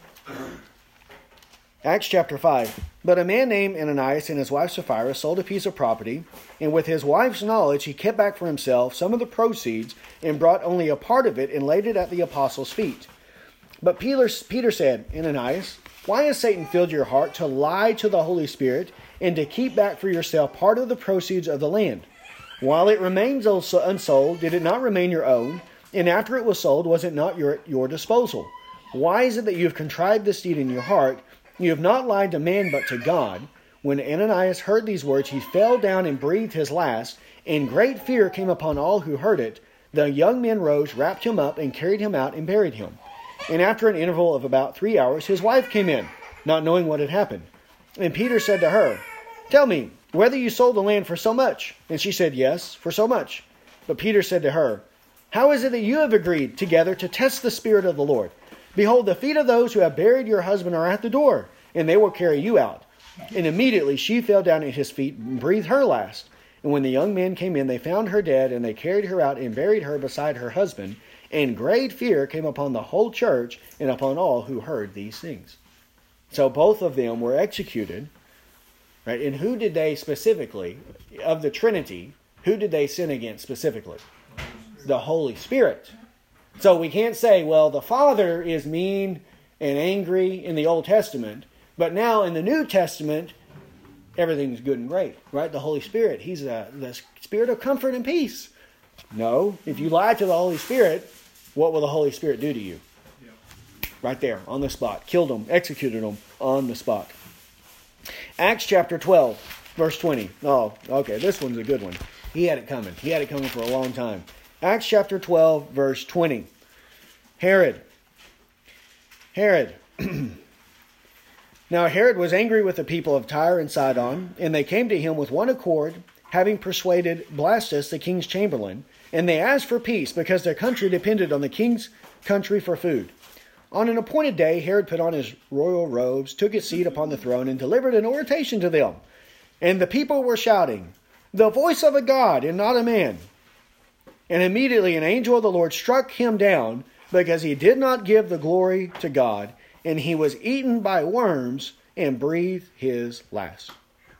Acts chapter five. But a man named Ananias and his wife Sapphira sold a piece of property, and with his wife's knowledge he kept back for himself some of the proceeds and brought only a part of it and laid it at the apostles' feet. But Peter, Peter said, "Ananias, why has Satan filled your heart to lie to the Holy Spirit and to keep back for yourself part of the proceeds of the land? While it remains unsold, did it not remain your own? And after it was sold, was it not your, your disposal? Why is it that you have contrived this deed in your heart? You have not lied to man, but to God." When Ananias heard these words, he fell down and breathed his last, and great fear came upon all who heard it. The young men rose, wrapped him up, and carried him out and buried him. And after an interval of about three hours, his wife came in, not knowing what had happened. And Peter said to her, "Tell me, whether you sold the land for so much?" And she said, "Yes, for so much." But Peter said to her, "How is it that you have agreed together to test the Spirit of the Lord? Behold, the feet of those who have buried your husband are at the door, and they will carry you out." And immediately she fell down at his feet and breathed her last. And when the young men came in, they found her dead, and they carried her out and buried her beside her husband. And great fear came upon the whole church and upon all who heard these things. So both of them were executed. Right? And who did they specifically, of the Trinity, who did they sin against specifically? The Holy Spirit. So we can't say, well, the Father is mean and angry in the Old Testament, but now in the New Testament, everything's good and great, right? The Holy Spirit, He's a, the Spirit of comfort and peace. No, if you lie to the Holy Spirit, what will the Holy Spirit do to you? Yeah. Right there, on the spot. Killed them, executed them on the spot. Acts chapter twelve, verse twenty. Oh, okay, this one's a good one. He had it coming. He had it coming for a long time. Acts chapter twelve, verse twenty. Herod. Herod. Now Herod was angry with the people of Tyre and Sidon, and they came to him with one accord, having persuaded Blastus, the king's chamberlain, and they asked for peace, because their country depended on the king's country for food. On an appointed day, Herod put on his royal robes, took his seat upon the throne, and delivered an oration to them. And the people were shouting, "The voice of a God, and not a man." And immediately an angel of the Lord struck him down, because he did not give the glory to God, and he was eaten by worms and breathed his last.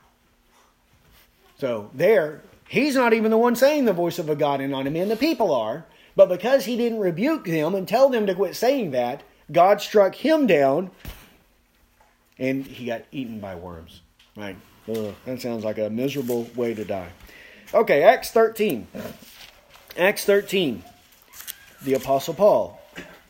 So there, he's not even the one saying the voice of a God and not a man. The people are. But because he didn't rebuke them and tell them to quit saying that, God struck him down and he got eaten by worms. Right? Ugh, that sounds like a miserable way to die. Okay, Acts thirteen. Acts thirteen. The Apostle Paul.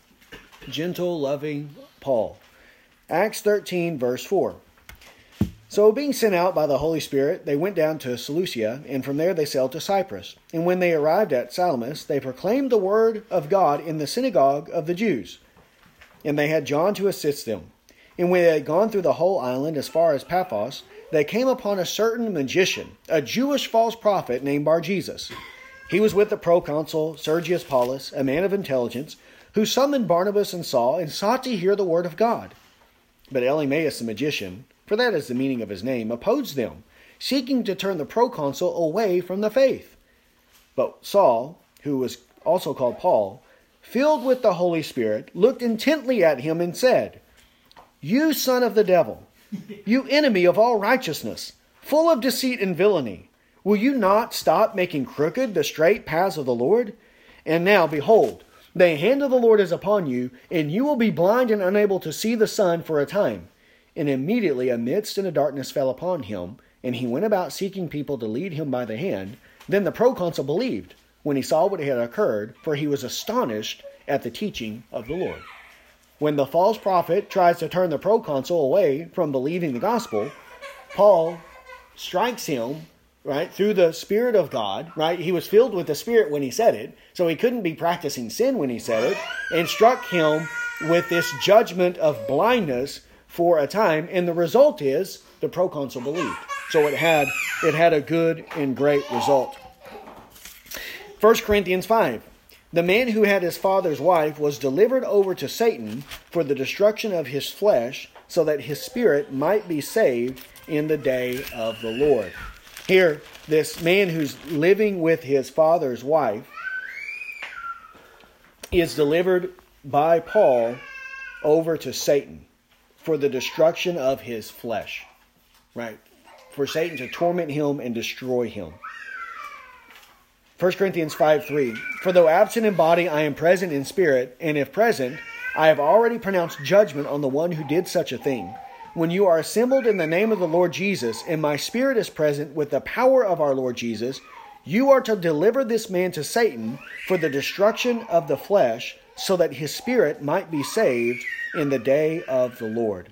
Gentle, loving Paul. Acts thirteen, verse four. So being sent out by the Holy Spirit, they went down to Seleucia, and from there they sailed to Cyprus. And when they arrived at Salamis, they proclaimed the word of God in the synagogue of the Jews. And they had John to assist them. And when they had gone through the whole island as far as Paphos, they came upon a certain magician, a Jewish false prophet named Bar-Jesus. He was with the proconsul Sergius Paulus, a man of intelligence, who summoned Barnabas and Saul and sought to hear the word of God. But Elymaeus the magician, for that is the meaning of his name, opposed them, seeking to turn the proconsul away from the faith. But Saul, who was also called Paul, filled with the Holy Spirit, looked intently at him and said, "You son of the devil, you enemy of all righteousness, full of deceit and villainy, will you not stop making crooked the straight paths of the Lord? And now, behold, the hand of the Lord is upon you, and you will be blind and unable to see the sun for a time." And immediately a mist and a darkness fell upon him, and he went about seeking people to lead him by the hand. Then the proconsul believed, when he saw what had occurred, for he was astonished at the teaching of the Lord. When the false prophet tries to turn the proconsul away from believing the gospel, Paul strikes him, right, through the Spirit of God, right? He was filled with the Spirit when he said it, so he couldn't be practicing sin when he said it, and struck him with this judgment of blindness for a time, and the result is the proconsul believed. So it had it had a good and great result. First Corinthians five. The man who had his father's wife was delivered over to Satan for the destruction of his flesh, so that his spirit might be saved in the day of the Lord. Here, this man who's living with his father's wife is delivered by Paul over to Satan for the destruction of his flesh, right? For Satan to torment him and destroy him. First Corinthians five three. For though absent in body, I am present in spirit, and if present, I have already pronounced judgment on the one who did such a thing. When you are assembled in the name of the Lord Jesus, and my spirit is present with the power of our Lord Jesus, you are to deliver this man to Satan for the destruction of the flesh, so that his spirit might be saved in the day of the Lord.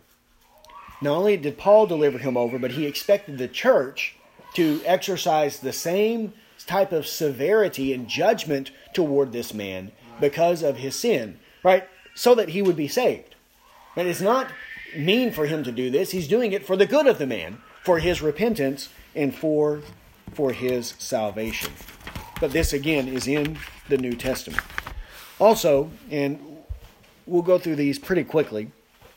Not only did Paul deliver him over, but he expected the church to exercise the same type of severity and judgment toward this man because of his sin, right? So that he would be saved. But it's not mean for him to do this. He's doing it for the good of the man, for his repentance and for, for his salvation. But this again is in the New Testament. Also, and we'll go through these pretty quickly,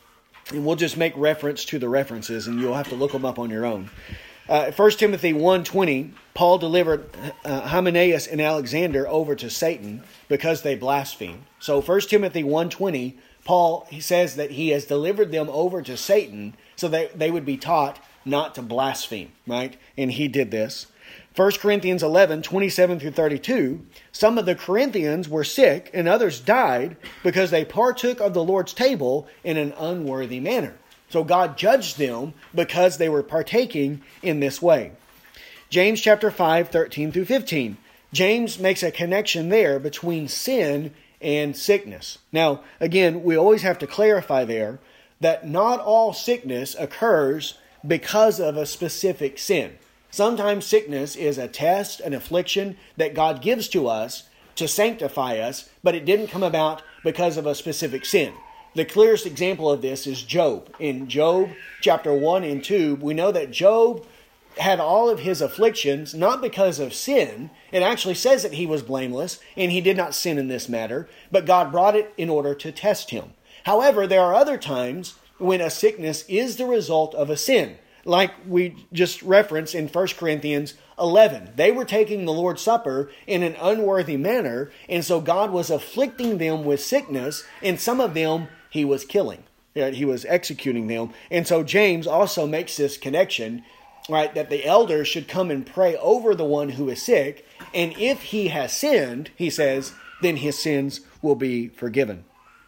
and we'll just make reference to the references, and you'll have to look them up on your own. Uh, First Timothy one twenty, Paul delivered uh, Hymenaeus and Alexander over to Satan because they blasphemed. So First Timothy one twenty, Paul he says that he has delivered them over to Satan so that they would be taught not to blaspheme, right? And he did this. First Corinthians eleven twenty-seven through thirty-two, some of the Corinthians were sick and others died because they partook of the Lord's table in an unworthy manner. So God judged them because they were partaking in this way. James chapter five, thirteen through fifteen. James makes a connection there between sin and sickness. Now, again, we always have to clarify there that not all sickness occurs because of a specific sin. Sometimes sickness is a test, an affliction that God gives to us to sanctify us, but it didn't come about because of a specific sin. The clearest example of this is Job. In Job chapter one and two, we know that Job had all of his afflictions not because of sin. It actually says that he was blameless and he did not sin in this matter, but God brought it in order to test him. However, there are other times when a sickness is the result of a sin. Like we just referenced in First Corinthians eleven. They were taking the Lord's Supper in an unworthy manner, and so God was afflicting them with sickness, and some of them he was killing. He was executing them. And so James also makes this connection, right, that the elders should come and pray over the one who is sick, and if he has sinned, he says, then his sins will be forgiven.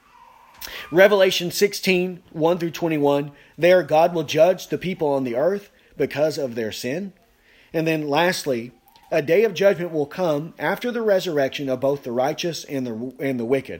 Revelation sixteen, one through twenty-one, there God will judge the people on the earth because of their sin. And then lastly, a day of judgment will come after the resurrection of both the righteous and the and the wicked.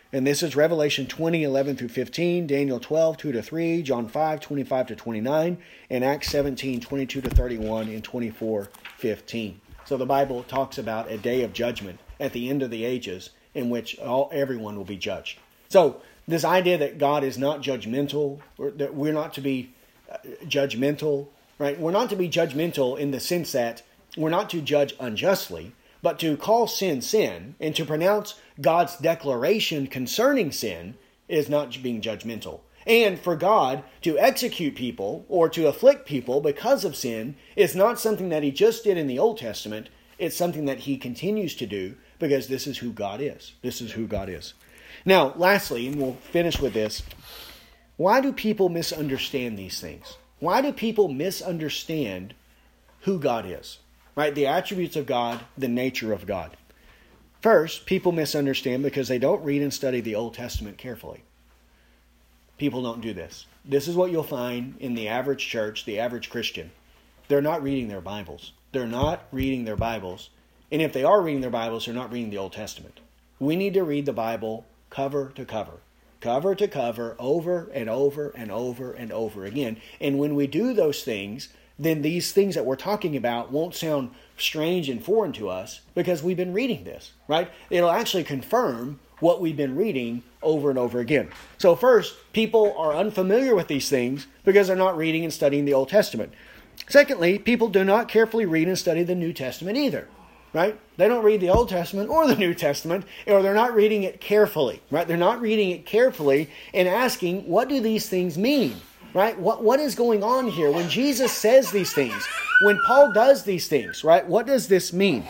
And this is Revelation twenty, eleven through fifteen, Daniel twelve, two to three, John five, twenty-five to twenty-nine, and Acts seventeen, twenty-two to thirty-one, and twenty-four, fifteen. So the Bible talks about a day of judgment at the end of the ages in which all everyone will be judged. So this idea that God is not judgmental, or that we're not to be judgmental, right? We're not to be judgmental in the sense that we're not to judge unjustly, but to call sin sin and to pronounce God's declaration concerning sin is not being judgmental. And for God to execute people or to afflict people because of sin is not something that He just did in the Old Testament. It's something that He continues to do because this is who God is. This is who God is. Now, lastly, and we'll finish with this, why do people misunderstand these things? Why do people misunderstand who God is? Right? The attributes of God, the nature of God. First, people misunderstand because they don't read and study the Old Testament carefully. People don't do this. This is what you'll find in the average church, the average Christian. They're not reading their Bibles. They're not reading their Bibles. And if they are reading their Bibles, they're not reading the Old Testament. We need to read the Bible cover to cover. Cover to cover, over and over and over and over again. And when we do those things, then these things that we're talking about won't sound strange and foreign to us because we've been reading this, right? It'll actually confirm what we've been reading over and over again. So first, people are unfamiliar with these things because they're not reading and studying the Old Testament. Secondly, people do not carefully read and study the New Testament either, right? They don't read the Old Testament or the New Testament, or they're not reading it carefully, right? They're not reading it carefully and asking, what do these things mean? Right? What what is going on here? When Jesus says these things, when Paul does these things, right? What does this mean?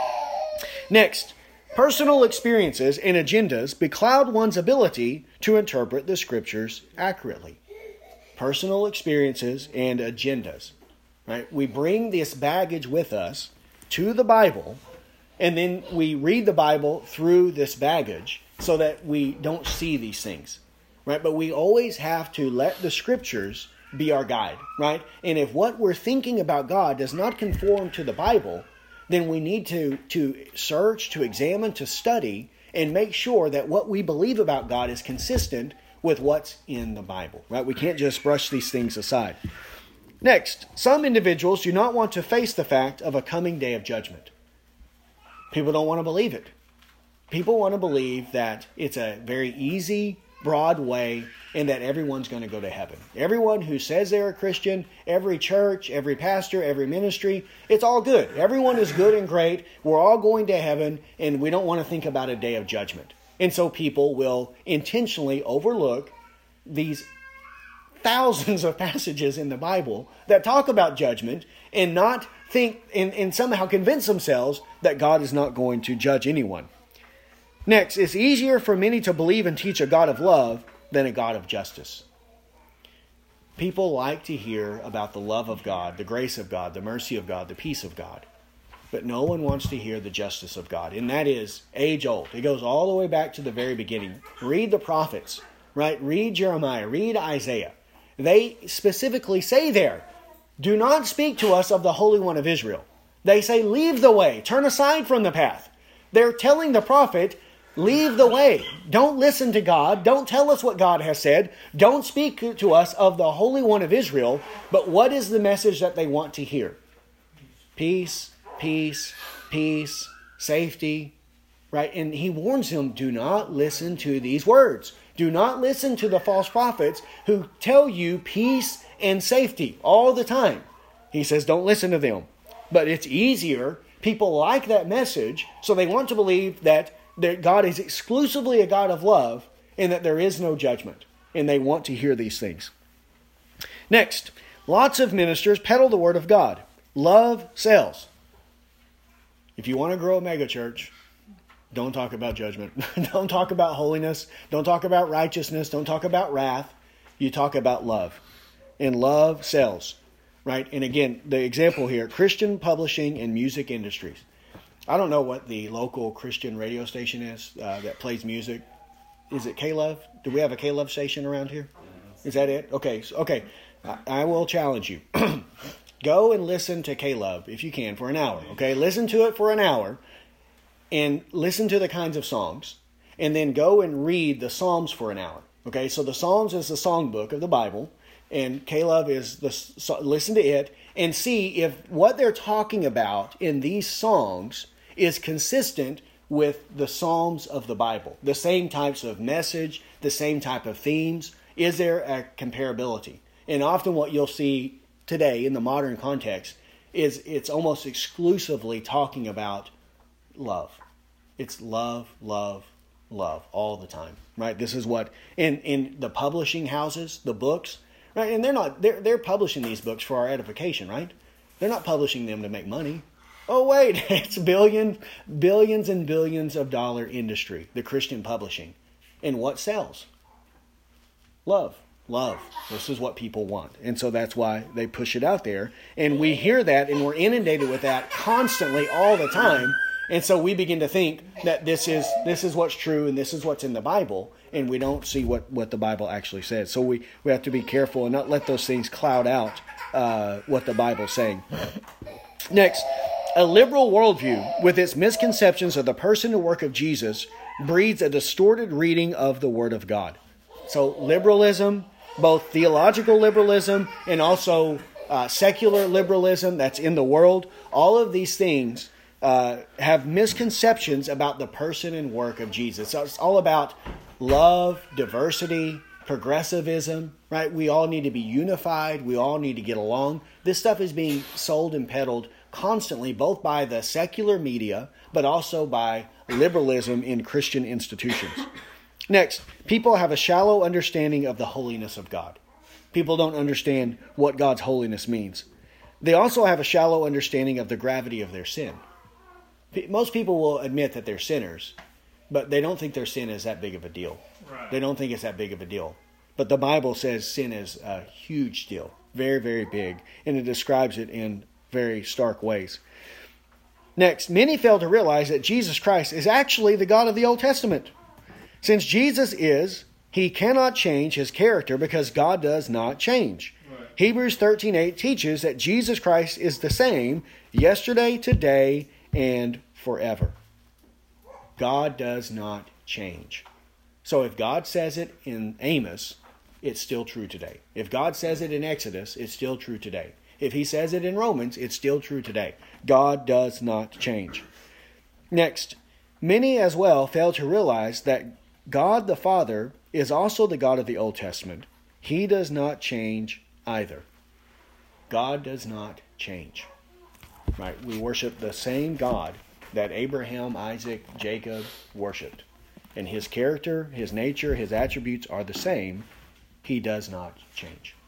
Next, personal experiences and agendas becloud one's ability to interpret the Scriptures accurately. Personal experiences and agendas, right? We bring this baggage with us to the Bible, and then we read the Bible through this baggage so that we don't see these things. Right? But we always have to let the Scriptures be our guide, right? And if what we're thinking about God does not conform to the Bible, then we need to, to search, to examine, to study, and make sure that what we believe about God is consistent with what's in the Bible, right? We can't just brush these things aside. Next, some individuals do not want to face the fact of a coming day of judgment. People don't want to believe it. People want to believe that it's a very easy, broad way, and that everyone's going to go to heaven. Everyone who says they're a Christian, every church, every pastor, every ministry, it's all good. Everyone is good and great. We're all going to heaven, and we don't want to think about a day of judgment. And so people will intentionally overlook these thousands of passages in the Bible that talk about judgment and not think and, and somehow convince themselves that God is not going to judge anyone. Next, it's easier for many to believe and teach a God of love than a God of justice. People like to hear about the love of God, the grace of God, the mercy of God, the peace of God. But no one wants to hear the justice of God. And that is age old. It goes all the way back to the very beginning. Read the prophets, right? Read Jeremiah, read Isaiah. They specifically say there, do not speak to us of the Holy One of Israel. They say, leave the way, turn aside from the path. They're telling the prophet, leave the way. Don't listen to God. Don't tell us what God has said. Don't speak to us of the Holy One of Israel. But what is the message that they want to hear? Peace, peace, peace, safety, right? And he warns them, do not listen to these words. Do not listen to the false prophets who tell you peace and safety all the time. He says, don't listen to them. But it's easier. People like that message, so they want to believe that that God is exclusively a God of love and that there is no judgment. And they want to hear these things. Next, lots of ministers peddle the word of God. Love sells. If you want to grow a megachurch, don't talk about judgment. Don't talk about holiness. Don't talk about righteousness. Don't talk about wrath. You talk about love. And love sells. Right? And again, the example here, Christian publishing and music industries. I don't know what the local Christian radio station is uh, that plays music. Is it K-Love? Do we have a K-Love station around here? Is that it? Okay. So, okay. I, I will challenge you. Go and listen to K-Love if you can for an hour. Okay. Listen to it for an hour and listen to the kinds of songs. and then go and read the Psalms for an hour. Okay, so the Psalms is the songbook of the Bible, and K-Love is the so listen to it and see if what they're talking about in these songs is consistent with the Psalms of the Bible. The same types of message, the same type of themes. Is there a comparability? And often what you'll see today in the modern context is it's almost exclusively talking about love. It's love, love, love all the time, right? This is what in in the publishing houses, the books, right? And they're not they're they're publishing these books for our edification, right? They're not publishing them to make money. Oh wait, it's billion billions and billions of dollar industry, the Christian publishing. And what sells? Love. Love. This is what people want. And so that's why they push it out there. And we hear that and we're inundated with that constantly all the time. And so we begin to think that this is this is what's true and this is what's in the Bible. And we don't see what, what the Bible actually says. So we, we have to be careful and not let those things cloud out uh, what the Bible's saying. Next, a liberal worldview with its misconceptions of the person and work of Jesus breeds a distorted reading of the Word of God. So liberalism, both theological liberalism and also uh, secular liberalism that's in the world, all of these things uh, have misconceptions about the person and work of Jesus. So it's all about love, diversity, progressivism, right? We all need to be unified. We all need to get along. This stuff is being sold and peddled constantly, both by the secular media, but also by liberalism in Christian institutions. Next, people have a shallow understanding of the holiness of God. People don't understand what God's holiness means. They also have a shallow understanding of the gravity of their sin. Most people will admit that they're sinners, but they don't think their sin is that big of a deal. Right. They don't think it's that big of a deal. But the Bible says sin is a huge deal, very, very big, and it describes it in very stark ways. Next, many fail to realize that Jesus Christ is actually the God of the Old Testament. Since Jesus is, he cannot change his character because God does not change. Right. Hebrews thirteen eight teaches that Jesus Christ is the same yesterday, today, and forever. God does not change. So if God says it in Amos, it's still true today. If God says it in Exodus, it's still true today. If he says it in Romans, it's still true today. God does not change. Next, many as well fail to realize that God the Father is also the God of the Old Testament. He does not change either. God does not change. Right? We worship the same God that Abraham, Isaac, Jacob worshipped. And his character, his nature, his attributes are the same. He does not change.